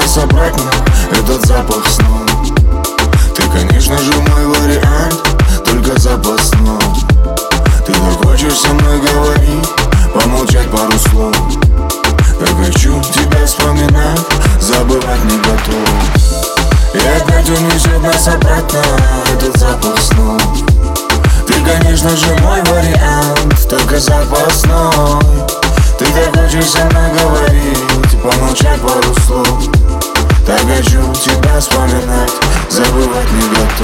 нас обратно этот запах снов. Ты, конечно же, мой вариант, только запасной. Ты так хочешь со мной говорить, помолчать пару слов. Так хочу тебя вспоминать, забывать не готов. И опять унесет нас обратно этот запах снов. Ты, конечно же, мой вариант, только запасной. Ты так хочешь со мной говорить, помолчать пару слов. Так хочу тебя вспоминать, забывать не готов.